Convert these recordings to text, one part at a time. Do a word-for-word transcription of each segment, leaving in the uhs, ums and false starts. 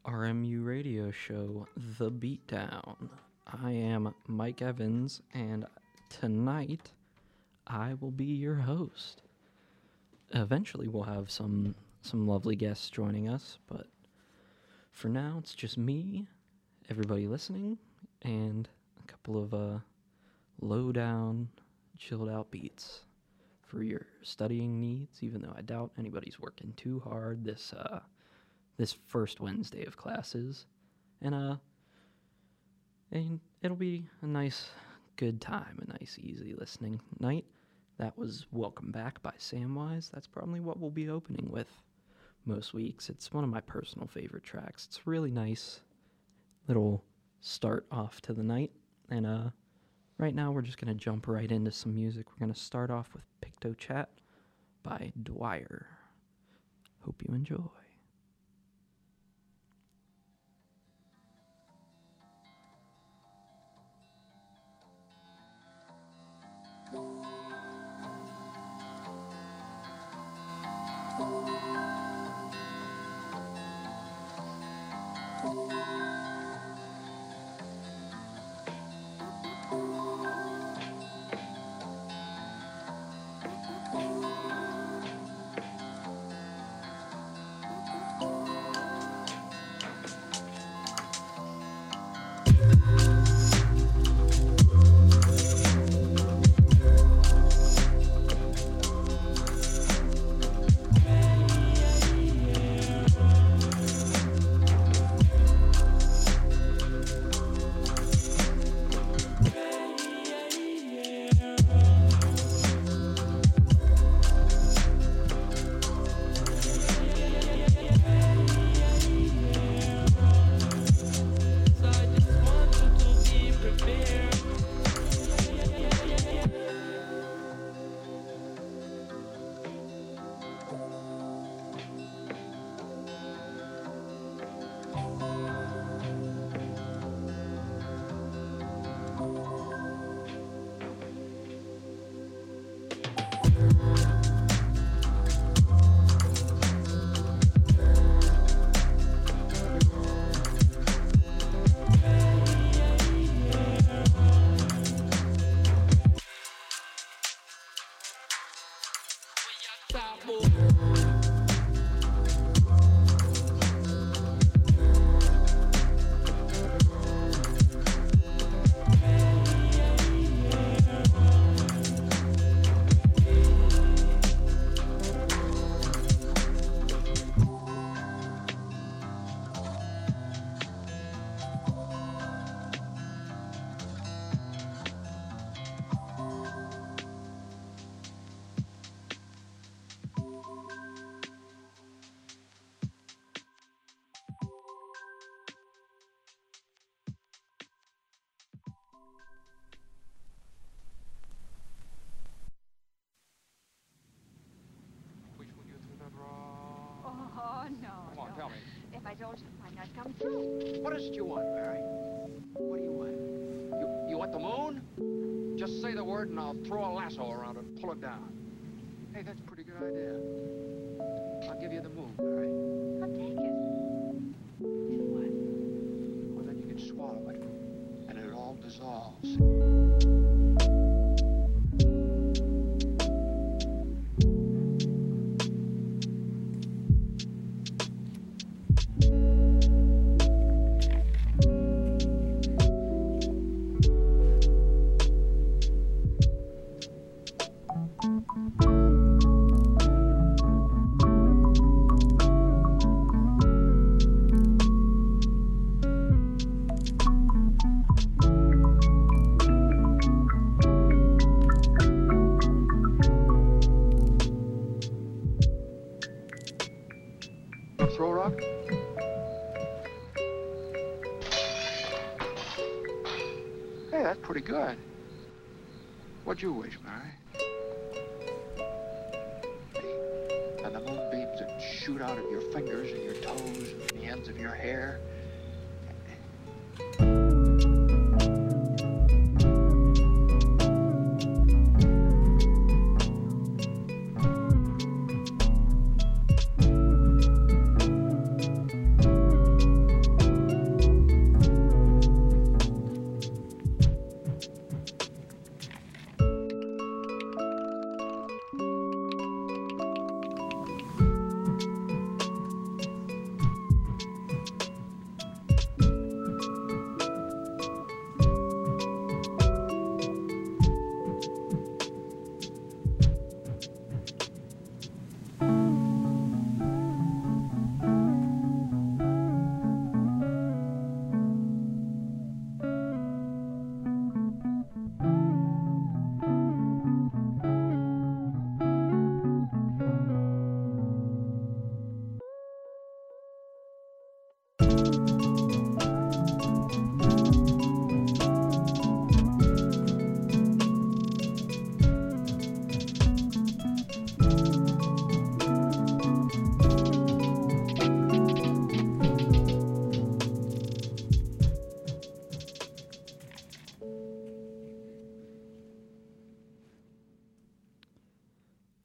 R M U radio show, The Beatdown. I am Mike Evans, and tonight I will be your host. Eventually we'll have some some lovely guests joining us, but for now it's just me, everybody listening, and a couple of uh, low-down, chilled-out beats for your studying needs, even though I doubt anybody's working too hard this uh, this first Wednesday of classes. And uh, and it'll be a nice, good time, a nice, easy listening night. That was Welcome Back by Samwise. That's probably what we'll be opening with most weeks. It's one of my personal favorite tracks. It's a really nice little start off to the night. And uh, right now we're just going to jump right into some music. We're going to start off with Picto Chat by Dwyer. Hope you enjoy. What is it you want, Barry? What do you want? You, you want the moon? Just say the word and I'll throw a lasso around it and pull it down. Hey, that's a pretty good idea. I'll give you the moon, Barry. I'll take it. Then what? Well, then you can swallow it, and it all dissolves. Throw rock? Hey, that's pretty good. What'd you wish, Mary? Hey, and the moonbeams that shoot out of your fingers and your toes and the ends of your hair.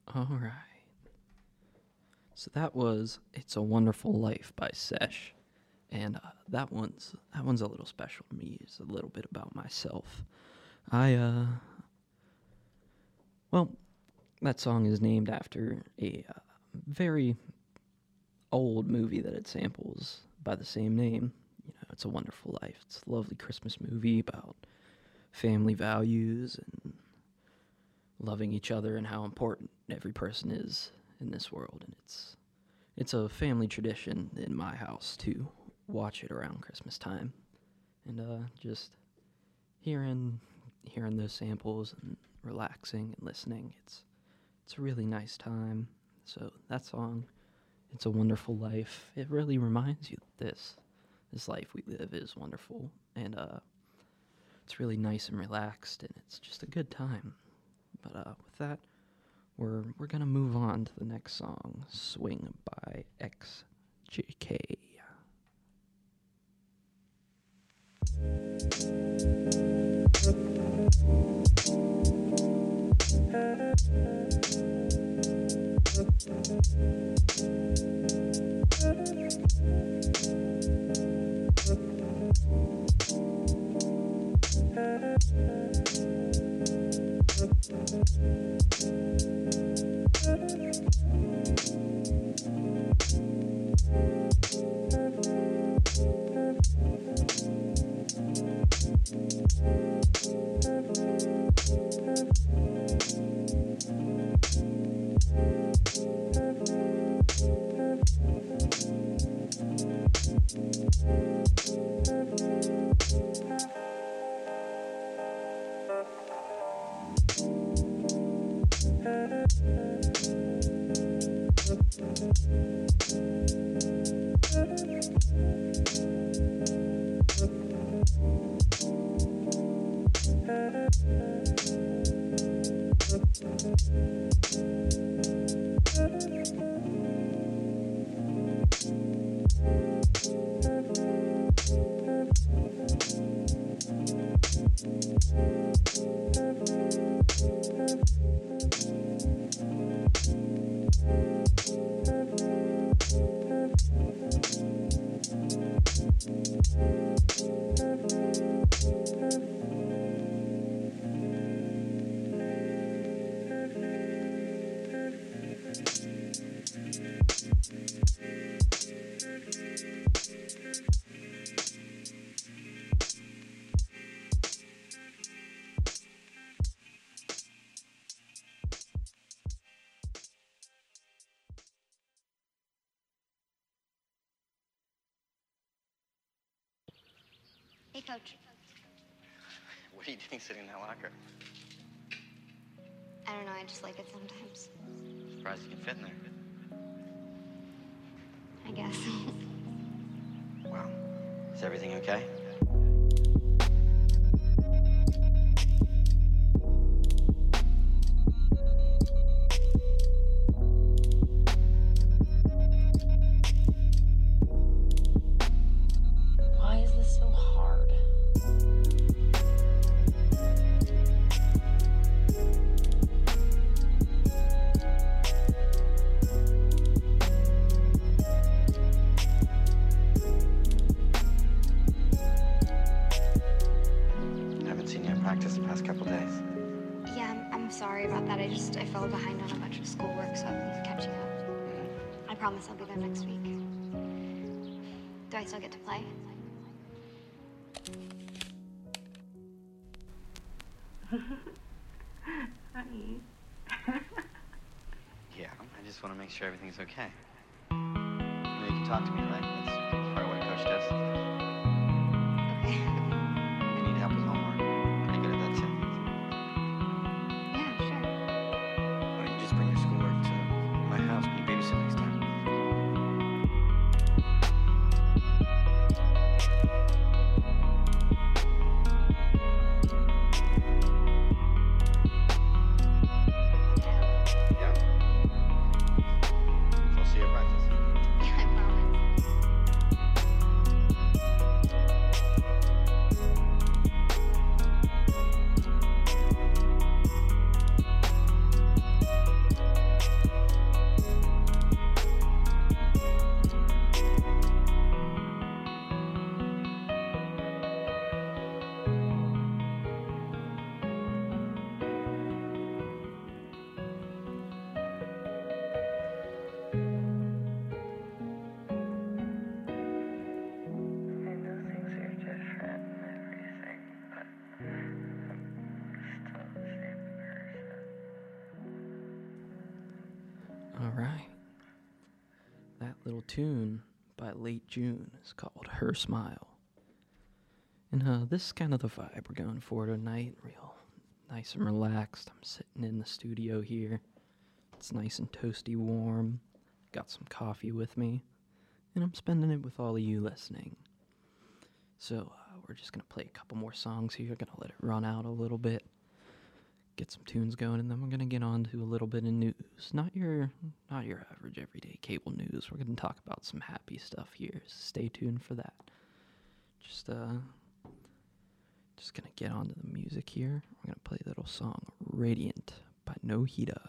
All right. So that was "It's a Wonderful Life" by Sesh, and uh, that one's that one's a little special to me. It's a little bit about myself. I uh, well, that song is named after a uh, very old movie that it samples by the same name. You know, It's a Wonderful Life. It's a lovely Christmas movie about family values and loving each other and how important every person is in this world. And it's it's a family tradition in my house to watch it around Christmas time. And uh, just hearing hearing those samples and relaxing and listening, it's it's a really nice time. So that song, "It's a Wonderful Life," it really reminds you that this this life we live is wonderful, and uh, it's really nice and relaxed, and it's just a good time. But uh, with that, we're we're gonna move on to the next song, "Swing" by X J K. Hey, Coach. What are you doing sitting in that locker? I don't know, I just like it sometimes. Surprised you can fit in there. I guess. Wow. Is everything okay? Why is this so hard? I haven't seen you at practice the past couple days. Yeah, I'm, I'm sorry about that. I just, I fell behind on a bunch of schoolwork, so I've been catching up. I promise I'll be there next week. Do I still get to play? Honey. Yeah, I just want to make sure everything's okay. You know, you can talk to me, right? That's part of what a coach does. Okay. You need help with homework. Pretty good at that, too. Yeah, sure. Why don't you just bring your schoolwork to my house when you babysit next time? Yeah. So I'll see you at practice. Yeah, I promise. All right. That little tune by Late June is called Her Smile. And uh, this is kind of the vibe we're going for tonight. Real nice and relaxed. I'm sitting in the studio here. It's nice and toasty warm. Got some coffee with me. And I'm spending it with all of you listening. So uh, we're just going to play a couple more songs here. Going to let it run out a little bit. Get some tunes going, and then we're going to get on to a little bit of news. Not your not your average everyday cable news. We're going to talk about some happy stuff here. So stay tuned for that. Just uh just going to get on to the music here. We're going to play a little song Radiant by Nohita.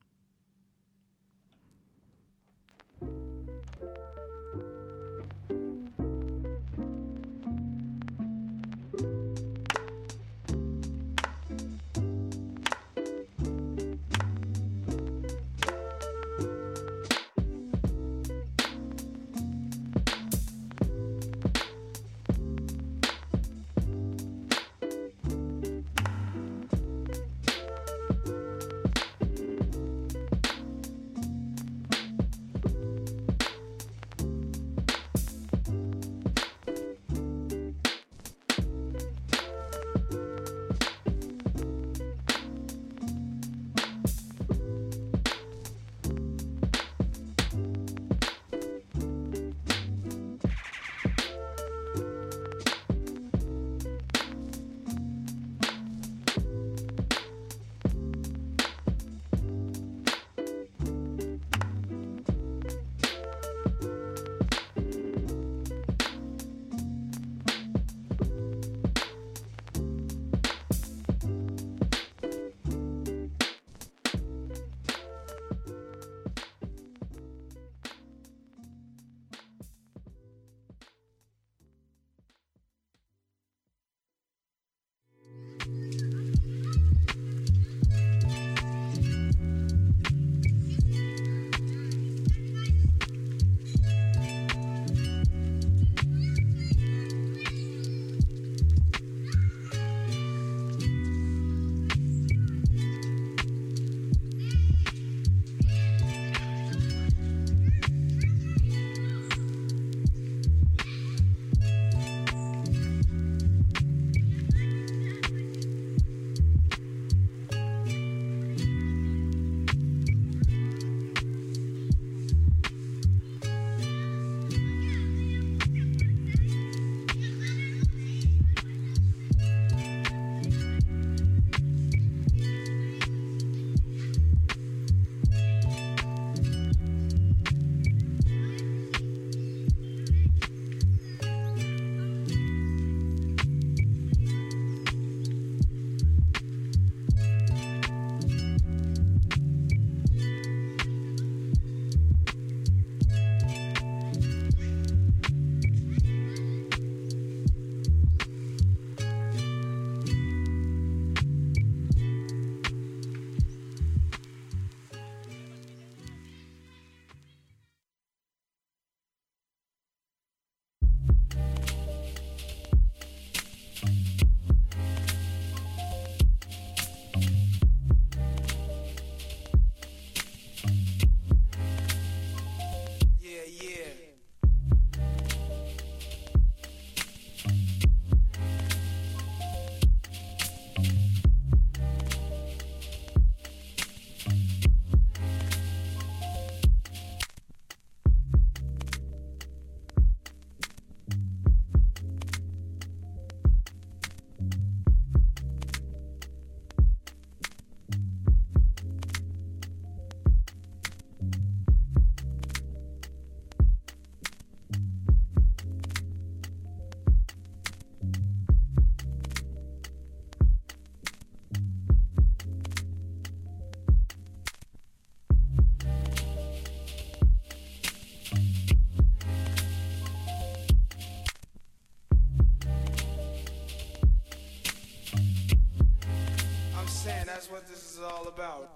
That's what this is all about.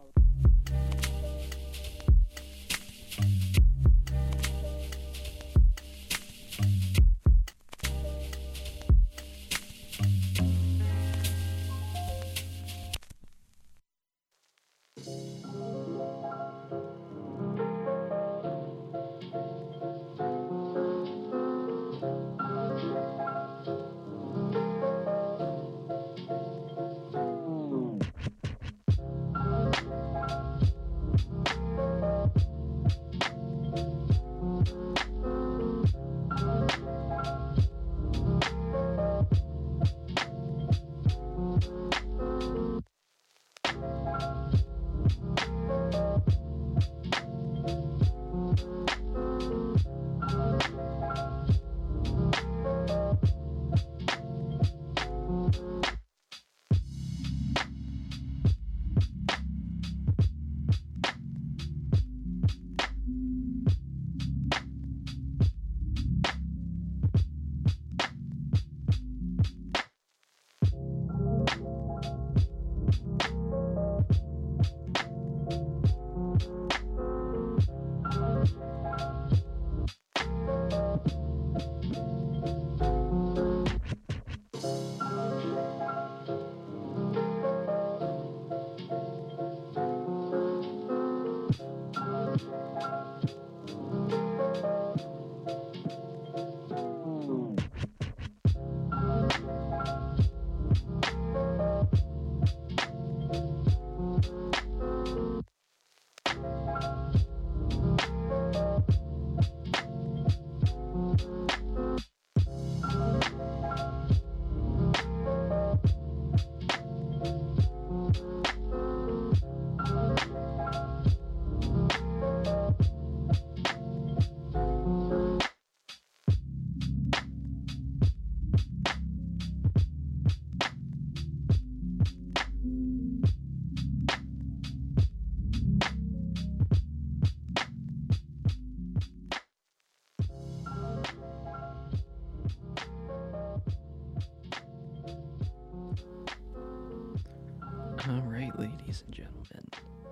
ladies and gentlemen.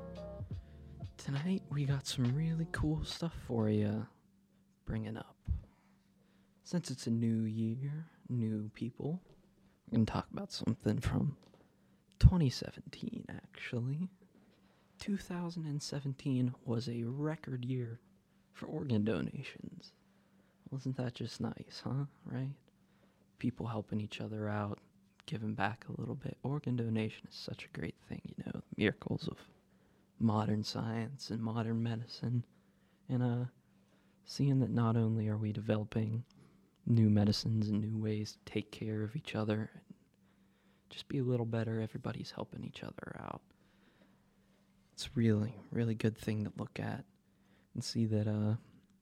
Tonight we got some really cool stuff for you bringing up. Since it's a new year, new people, we're going to talk about something from twenty seventeen, actually. two thousand seventeen was a record year for organ donations. Wasn't that just nice, huh? Right? People helping each other out, giving back a little bit. Organ donation is such a great thing, you know, the miracles of modern science and modern medicine. And uh, seeing that not only are we developing new medicines and new ways to take care of each other and just be a little better, everybody's helping each other out. It's really, really good thing to look at and see that uh,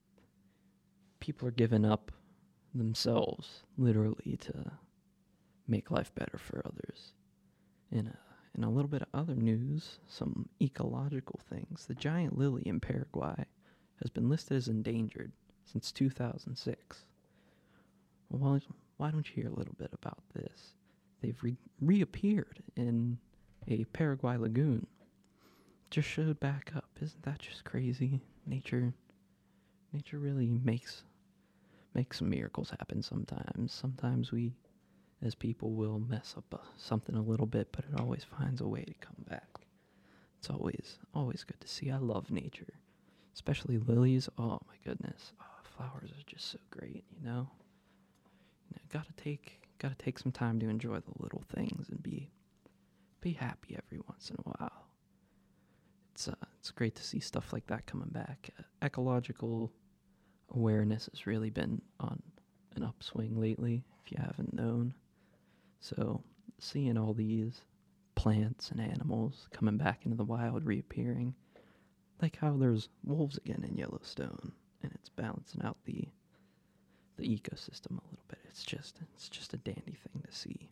people are giving up themselves, literally, to make life better for others. In a, in a little bit of other news, some ecological things. The giant lily in Paraguay has been listed as endangered since two thousand six. Well, why don't you hear a little bit about this? They've re- reappeared in a Paraguay lagoon. Just showed back up. Isn't that just crazy? Nature, nature really makes makes some miracles happen sometimes. Sometimes we, as people, will mess up uh, something a little bit, but it always finds a way to come back. It's always, always good to see. I love nature, especially lilies. Oh my goodness, oh, flowers are just so great. You know, you know, gotta take, gotta take some time to enjoy the little things and be, be happy every once in a while. It's uh, it's great to see stuff like that coming back. Uh, ecological awareness has really been on an upswing lately, if you haven't known. So seeing all these plants and animals coming back into the wild, reappearing, like how there's wolves again in Yellowstone, and it's balancing out the the ecosystem a little bit. It's just it's just a dandy thing to see.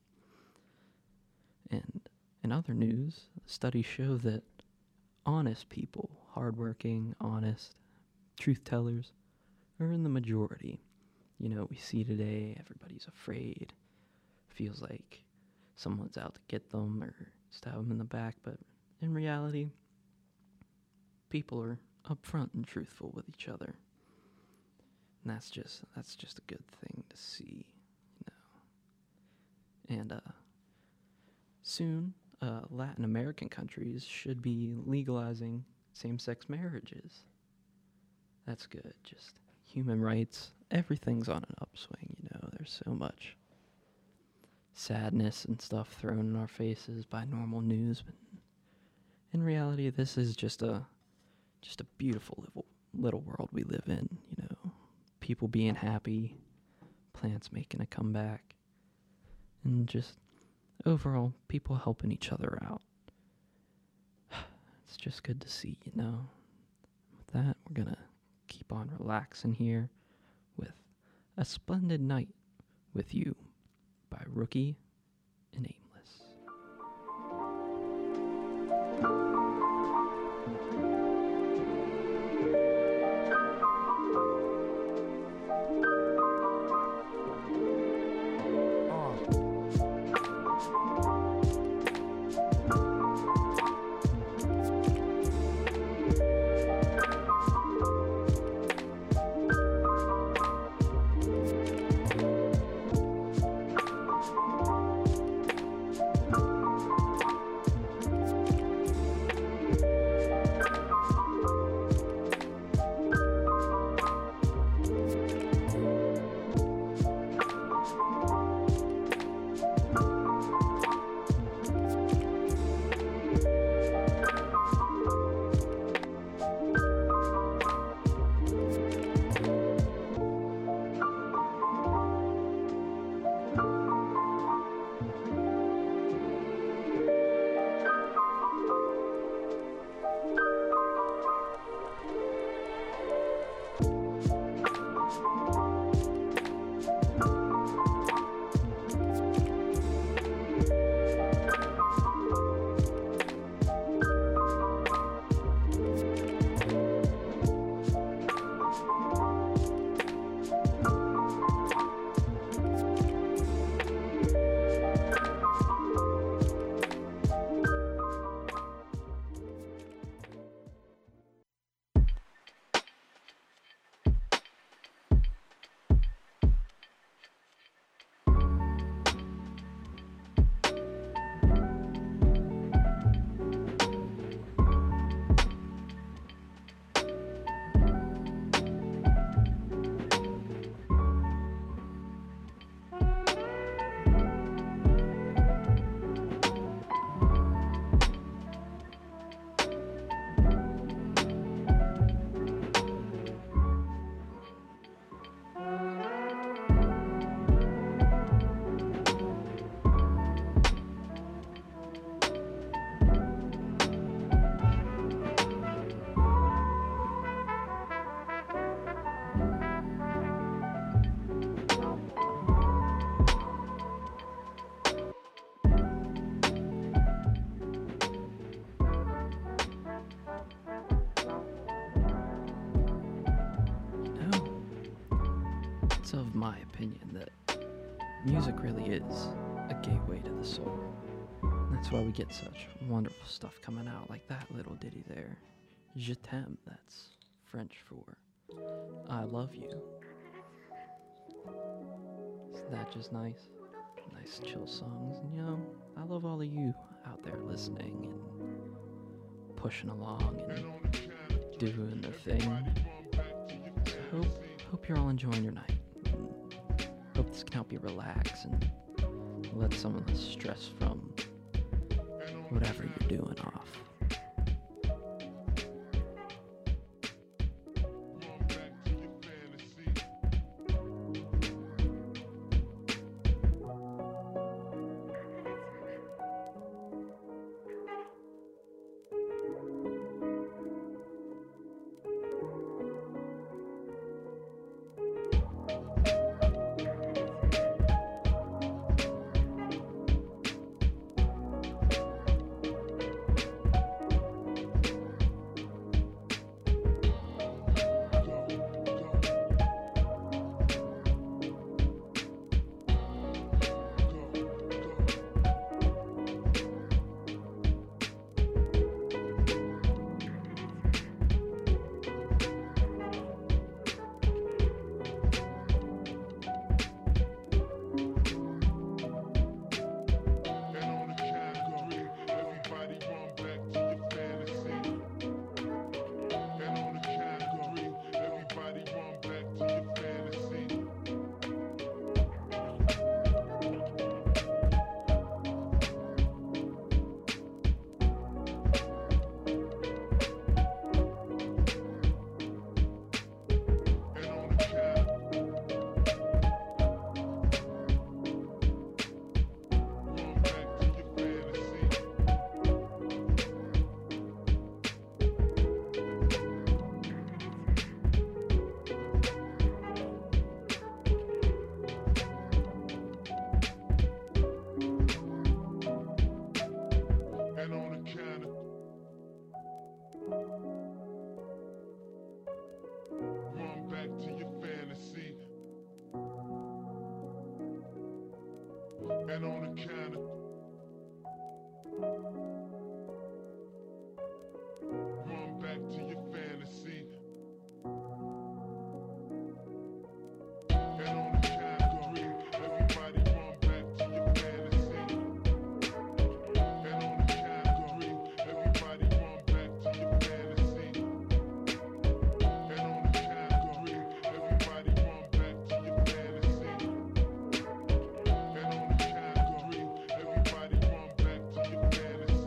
And in other news, studies show that honest people, hardworking, honest, truth tellers, are in the majority. You know, we see today everybody's afraid, feels like someone's out to get them or stab them in the back, but in reality, people are upfront and truthful with each other. And that's just that's just a good thing to see, you know. And uh, soon, uh, Latin American countries should be legalizing same-sex marriages. That's good. Just human rights, everything's on an upswing, you know. There's so much sadness and stuff thrown in our faces by normal news, but in reality, this is just a just a beautiful little, little world we live in, you know. People being happy, plants making a comeback, and just overall people helping each other out. It's just good to see, you know. With that, we're gonna keep on relaxing here with A Splendid Night with You by Rookie and Aimless. it's of my opinion that music really is a gateway to the soul. And that's why we get such wonderful stuff coming out, like that little ditty there. Je t'aime, that's French for I love you. Isn't that just nice? Nice chill songs. And you know, I love all of you out there listening and pushing along and doing the thing. So hope, hope you're all enjoying your night. And hope this can help you relax and let some of the stress from whatever you're doing off. And on the count of run back to your fantasy. And on the count of three, everybody run back to your fantasy. And on the count of three, everybody run back to your fantasy. And on the count of three, everybody run back to your fantasy. And on the count of three, everybody run back to your fantasy.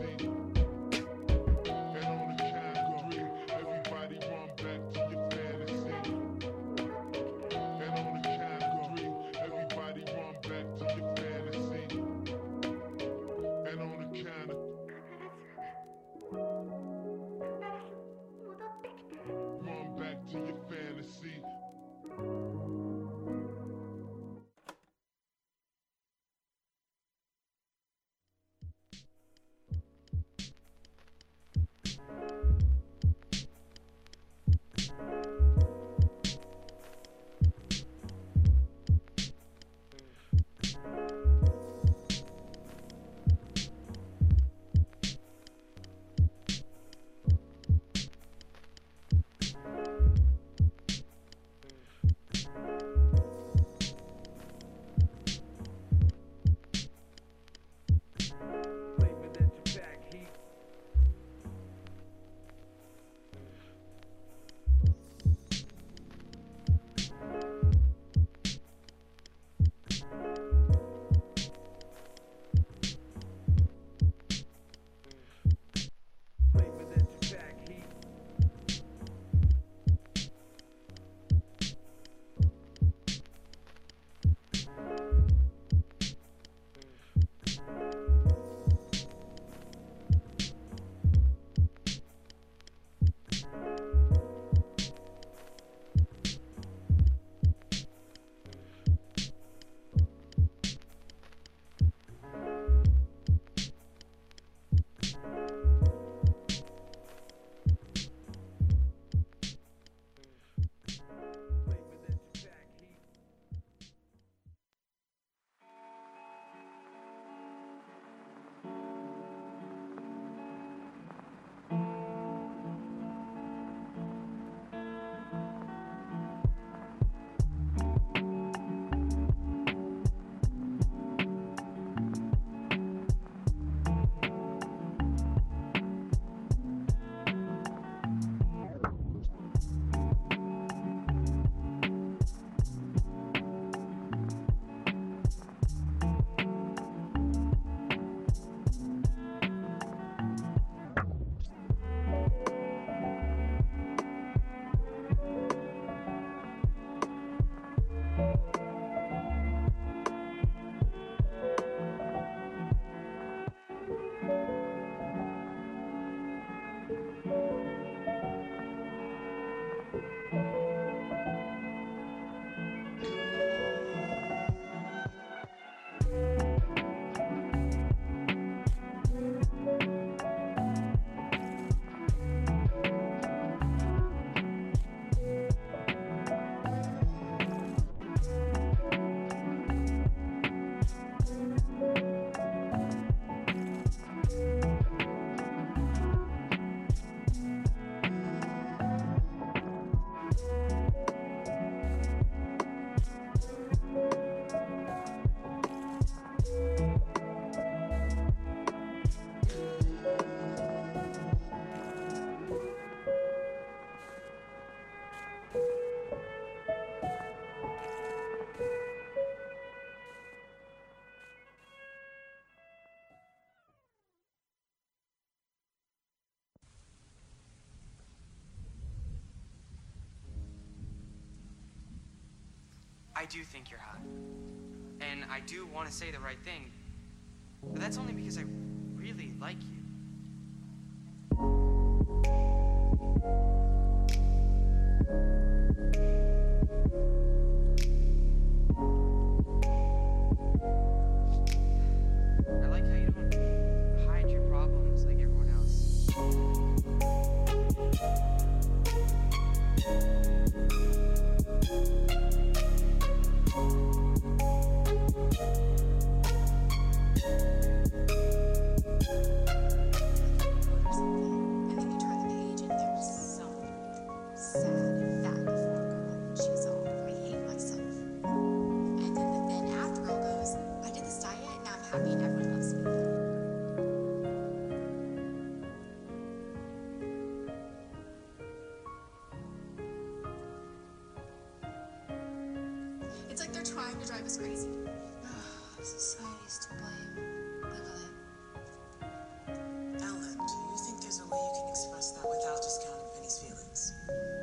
I do think you're hot. And I do want to say the right thing. But that's only because I really like you. I like how you don't hide your problems like everyone else. And then you turn the page and there's some sad, fat girl. She's all, I hate myself. And then the thin after girl goes, I did this diet, now I'm happy and everyone loves me. It's like they're trying to drive us crazy. Society's to blame. Live with it. Ellen, do you think there's a way you can express that without discounting Penny's feelings?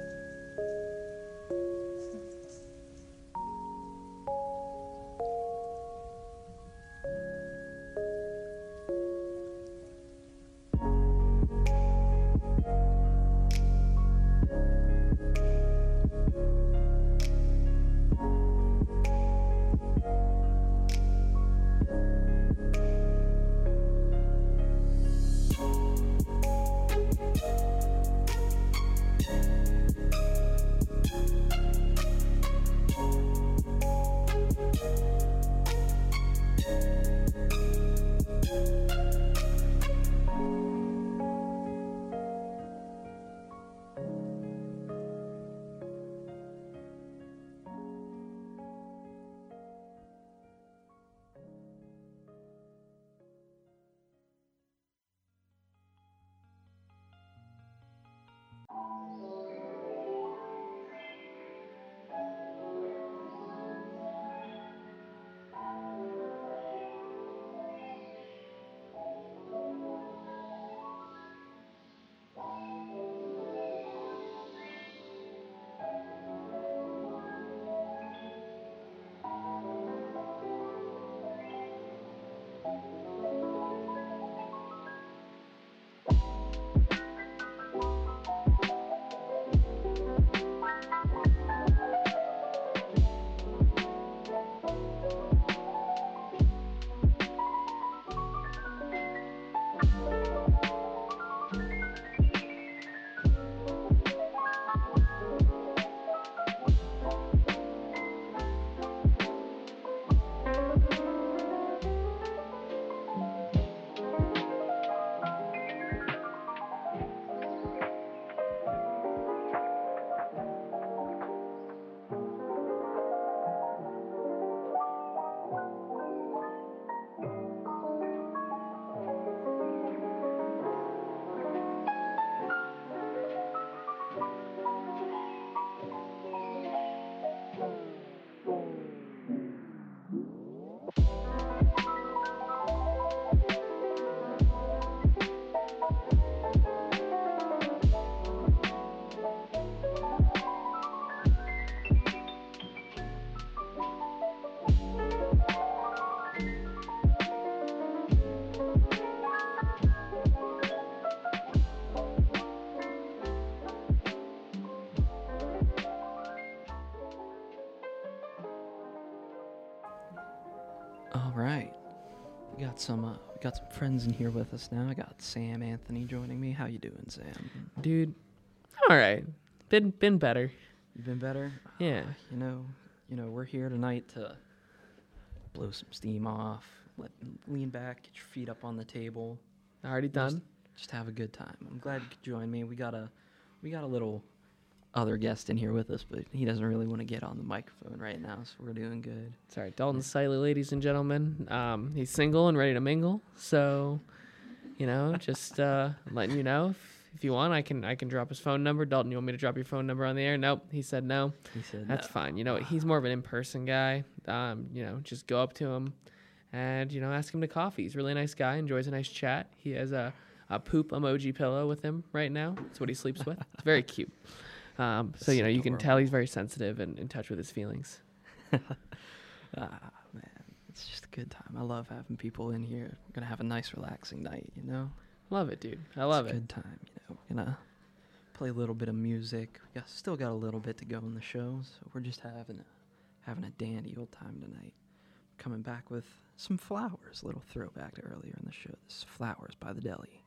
All right. We got some uh, we got some friends in here with us now. I got Sam Anthony joining me. How you doing, Sam? Dude, all right. Been been better. You been better? Yeah. Uh, you know, you know, we're here tonight to blow some steam off, let lean back, get your feet up on the table. Already done. Just, just have a good time. I'm glad you could join me. We got a we got a little other guest in here with us, but he doesn't really want to get on the microphone right now, so we're doing good. Sorry, Dalton Siley, ladies and gentlemen. Um, he's single and ready to mingle, so you know, just uh, letting you know. If, if you want, I can I can drop his phone number. Dalton, you want me to drop your phone number on the air? Nope. He said no. He said that's no. fine. You know, he's more of an in-person guy. Um, you know, just go up to him and you know ask him to coffee. He's a really nice guy. Enjoys a nice chat. He has a a poop emoji pillow with him right now. That's what he sleeps with. It's very cute. Um, so, you know, you can tell he's very sensitive and in touch with his feelings. Ah, man, it's just a good time. I love having people in here. We're gonna have a nice, relaxing night, you know. Love it, dude. I love it's a it. good time, you know. We're gonna play a little bit of music. We got still got a little bit to go in the show, so we're just having a, having a dandy old time tonight. Coming back with some Flowers, a little throwback to earlier in the show. This is Flowers by the Deli.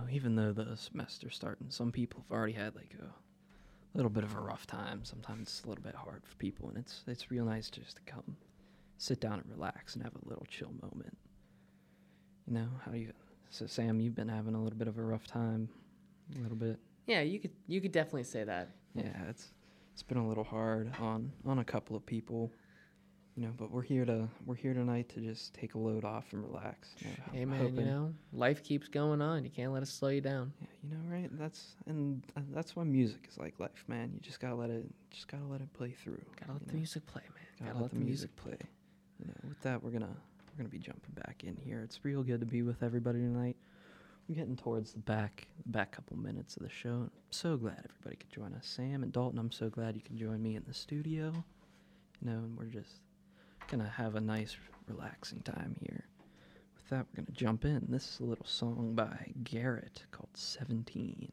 even though the semester's starting, some people have already had like a little bit of a rough time. Sometimes it's a little bit hard for people, and it's it's real nice just to come, sit down and relax and have a little chill moment. You know, how do you? So Sam, you've been having a little bit of a rough time, a little bit. Yeah, you could you could definitely say that. Yeah, it's it's been a little hard on on a couple of people. You know, but we're here to we're here tonight to just take a load off and relax. You know, Hey I'm man, hoping- you know, life keeps going on. You can't let it slow you down. Yeah, you know, right? That's and uh, that's why music is like life, man. You just gotta let it, just gotta let it play through. Gotta let you the know? music play, man. Gotta, let, the music play. You know, with that, we're gonna we're gonna be jumping back in here. It's real good to be with everybody tonight. We're getting towards the back the back couple minutes of the show. I'm so glad everybody could join us. Sam and Dalton, I'm so glad you can join me in the studio. You know, and we're just gonna have a nice, relaxing time here. With that, we're gonna jump in. This is a little song by Garrett called seventeen.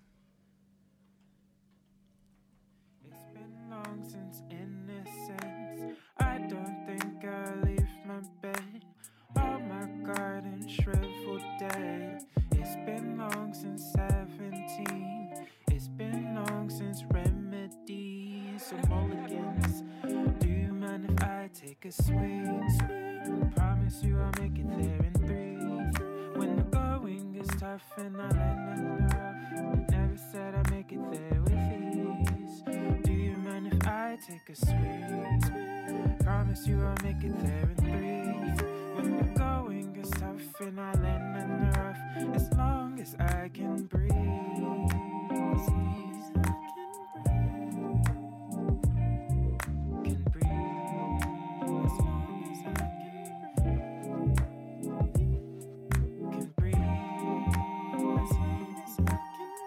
It's been long since innocence. I don't think I'll leave my bed. All my garden shriveled dead. It's been long since seventeen. It's been long since remedies. So mulligans, do you mind if I take a swing? Promise you I'll make it there in three. When the going is tough and I land in the rough. Never said I'd make it there with ease. Do you mind if I take a swing? Promise you I'll make it there in three. When the going is tough and I land in the rough. As long as I can breathe. Can breathe. As long as I can can breathe. As long as I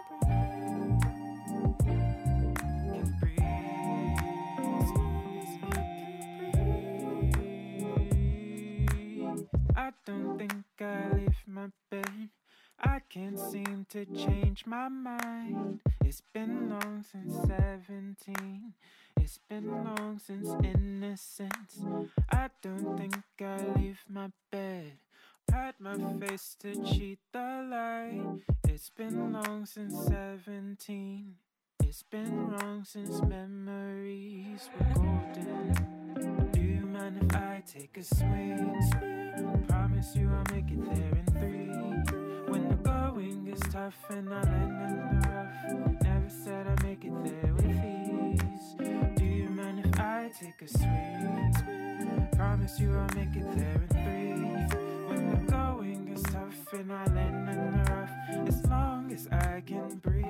can breathe. As long as I can breathe. I don't think I leave my bed. I can't seem to change my mind. It's been long since seventeen. It's been long since innocence. I don't think I leave my bed. Had my face to cheat the light. It's been long since seventeen. It's been wrong since memories were golden. Do you mind if I take a swing? Promise you I'll make it there in three. When the going is tough and I land in the rough. Never said I'd make it there with ease. Do you mind if I take a swing? Promise you I'll make it there in three. When the going is tough and I land in the rough. As long as I can breathe.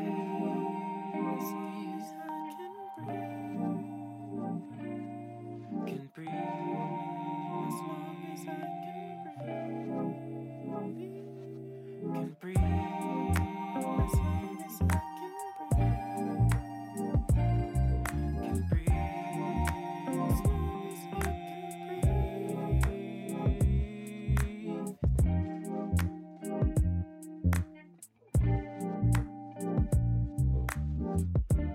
Can breathe. As long as I can breathe. Can breathe. As long as I can breathe. Can breathe. As long as I can breathe.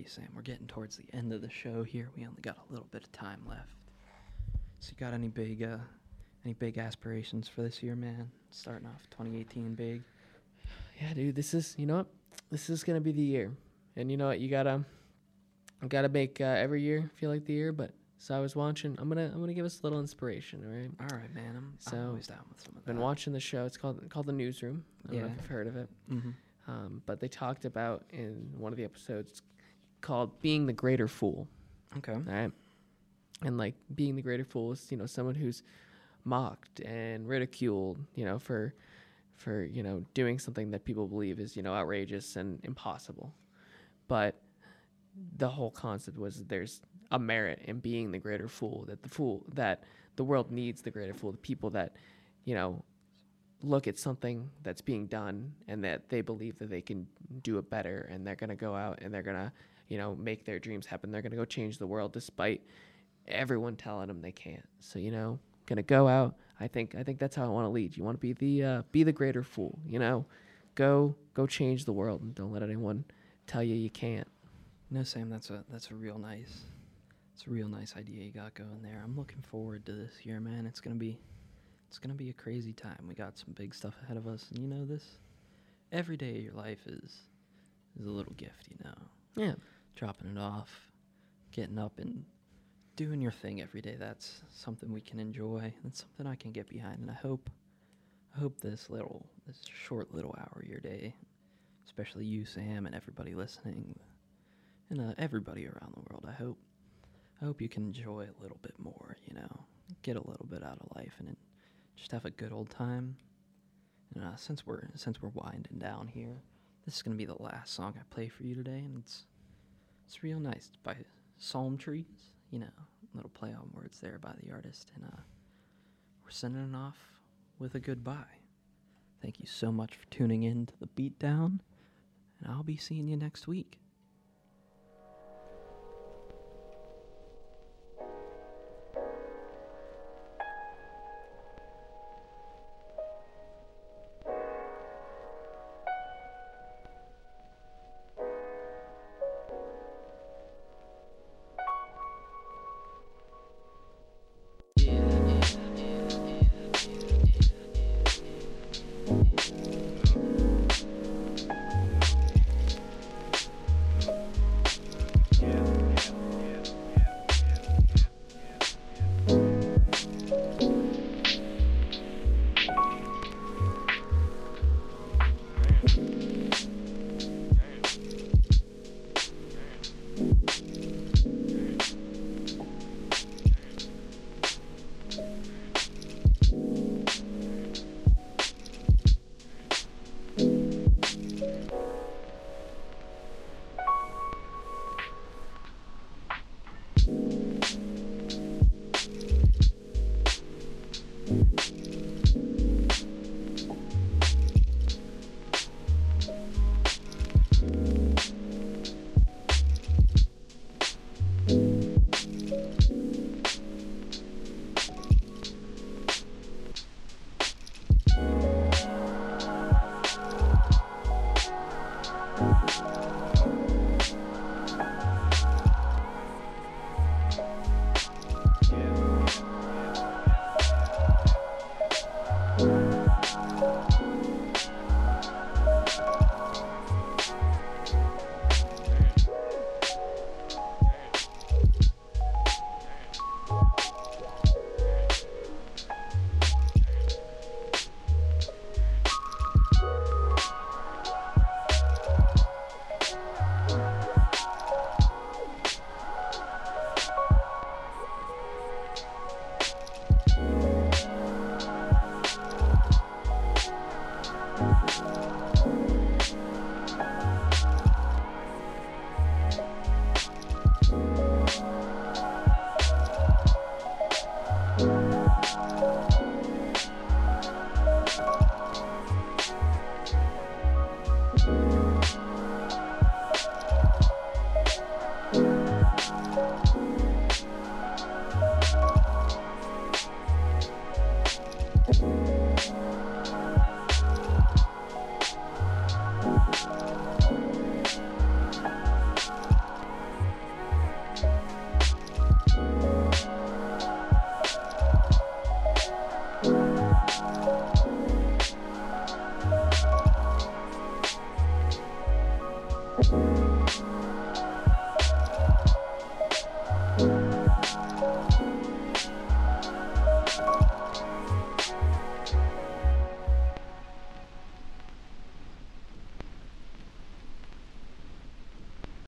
Sam, we're getting towards the end of the show here. We only got a little bit of time left. So you got any big, uh, any big aspirations for this year, man? Starting off twenty eighteen big. Yeah, dude, this is, you know what? This is gonna be the year. And you know what? You gotta, you gotta make uh, every year feel like the year. But so I was watching. I'm gonna, I'm gonna give us a little inspiration, all right? All right, man. I'm, So, I'm always down with some of that. Been watching the show. It's called called The Newsroom. I don't know Yeah. if you've heard of it. Mhm. Um, but they talked about in one of the episodes called "Being the Greater Fool." Okay. All right. And like being the greater fool is, you know, someone who's mocked and ridiculed, you know, for for, you know, doing something that people believe is, you know, outrageous and impossible. But the whole concept was that there's a merit in being the greater fool, that the fool that the world needs the greater fool, the people that, you know, look at something that's being done and that they believe that they can do it better, and they're going to go out and they're going to, you know, make their dreams happen. They're going to go change the world despite everyone telling them they can't. So, you know, going to go out. I think I think that's how I want to lead. You want to be the uh, be the greater fool, you know. Go go change the world and don't let anyone tell you you can't. No, Sam, that's a that's a real nice, it's a real nice idea you got going there. I'm looking forward to this year, man. It's gonna be, it's gonna be a crazy time. We got some big stuff ahead of us, and you know this. Every day of your life is, is a little gift, you know. Yeah. Dropping it off, getting up and doing your thing every day. That's something we can enjoy. That's something I can get behind, and I hope, I hope this little, this short little hour of your day, especially you, Sam, and everybody listening, and uh, everybody around the world. I hope, I hope you can enjoy a little bit more. You know, get a little bit out of life, and it, just have a good old time. And uh, since we're since we're winding down here, this is gonna be the last song I play for you today, and it's it's real nice. It's by Psalm Trees. You know, little play on words there by the artist, and uh, we're sending it off with a goodbye. Thank you so much for tuning in to the Beatdown, and I'll be seeing you next week. Thank you.